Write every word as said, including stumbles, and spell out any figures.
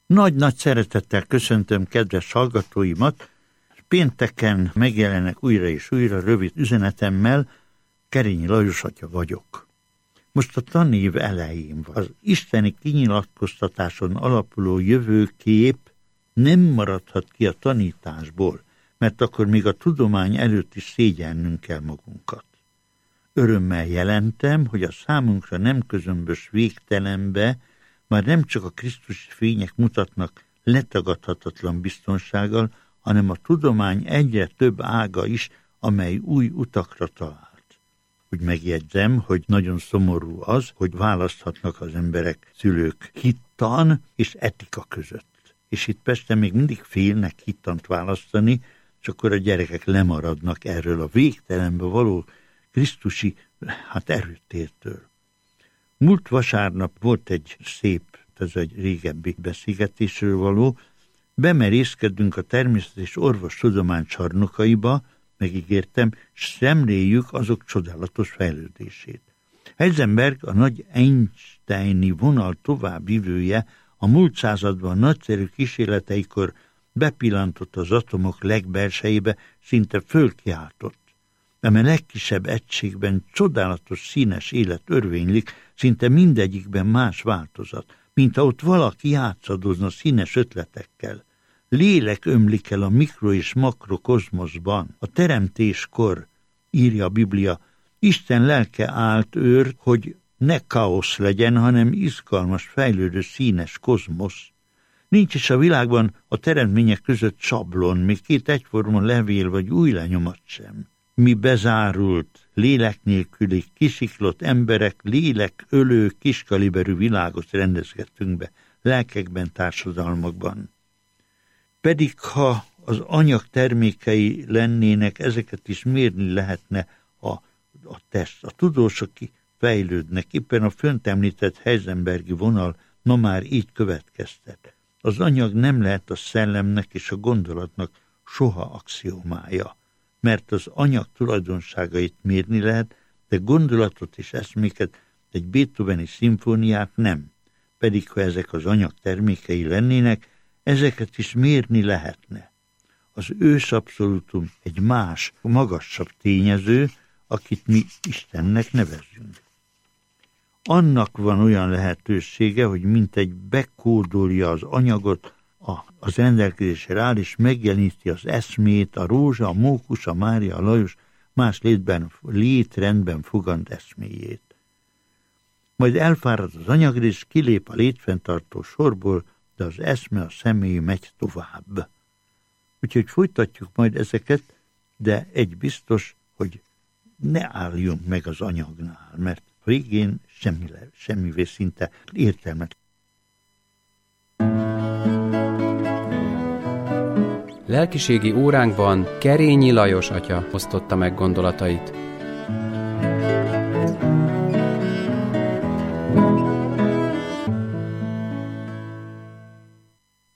Nagy-nagy szeretettel köszöntöm kedves hallgatóimat, pénteken megjelenek újra és újra rövid üzenetemmel, Kerényi Lajos atya vagyok. Most a tanév elején van. Az isteni kinyilatkoztatáson alapuló jövőkép nem maradhat ki a tanításból, mert akkor még a tudomány előtt is szégyellnünk kell magunkat. Örömmel jelentem, hogy a számunkra nem közömbös végtelenbe már nem csak a krisztusi fények mutatnak letagadhatatlan biztonsággal, hanem a tudomány egyre több ága is, amely új utakra talált. Úgy megjegyzem, hogy nagyon szomorú az, hogy választhatnak az emberek, szülők hittan és etika között. És itt Pesten még mindig félnek hittant választani, és akkor a gyerekek lemaradnak erről a végtelenbe való krisztusi hát erőtértől. Múlt vasárnap volt egy szép, ez egy régebbi beszélgetésről való, bemerészkedünk a természet és orvostudomány csarnokaiba, megígértem, s szemléljük azok csodálatos fejlődését. Heisenberg, a nagy Einsteini vonal továbbvivője, a múlt században nagyszerű kísérleteikor bepillantott az atomok legbelsejébe, szinte fölkiáltott. Ám a legkisebb egységben csodálatos színes élet örvénylik, szinte mindegyikben más változat, mint ha ott valaki játszadozna színes ötletekkel. Lélek ömlik el a mikro- és makrokozmoszban. A teremtéskor, írja a Biblia, Isten lelke állt őr, hogy ne káosz legyen, hanem izgalmas, fejlődő színes kozmosz. Nincs is a világban a teremtmények között sablon, még két egyforma levél vagy új lenyomat sem. Mi bezárult, lélek nélküli, kisiklott emberek, lélek ölő, kiskaliberű világot rendezgettünk be, lelkekben, társadalmakban. Pedig ha az anyag termékei lennének, ezeket is mérni lehetne a, a test. A tudósok fejlődnek, éppen a fönt említett Heisenbergi vonal ma már így következtet. Az anyag nem lehet a szellemnek és a gondolatnak soha axiomája, mert az anyag tulajdonságait mérni lehet, de gondolatot és eszméket, egy Beethoveni szimfóniát nem. Pedig ha ezek az anyag termékei lennének, ezeket is mérni lehetne. Az ősabszolútum egy más, magasabb tényező, akit mi Istennek nevezünk. Annak van olyan lehetősége, hogy mintegy bekódolja az anyagot, a, az rendelkezésre áll, és megjeleníti az eszmét, a rózsa, a mókus, a Mária, a Lajos más létben, létrendben fogant eszméjét. Majd elfárad az anyagrész, kilép a létfenntartó sorból, de az eszme, a személy megy tovább. Úgyhogy folytatjuk majd ezeket, de egy biztos, hogy ne álljunk meg az anyagnál, mert végén semmi, semmivé szinte értelmet. Lelkiségi óránkban Kerényi Lajos atya osztotta meg gondolatait.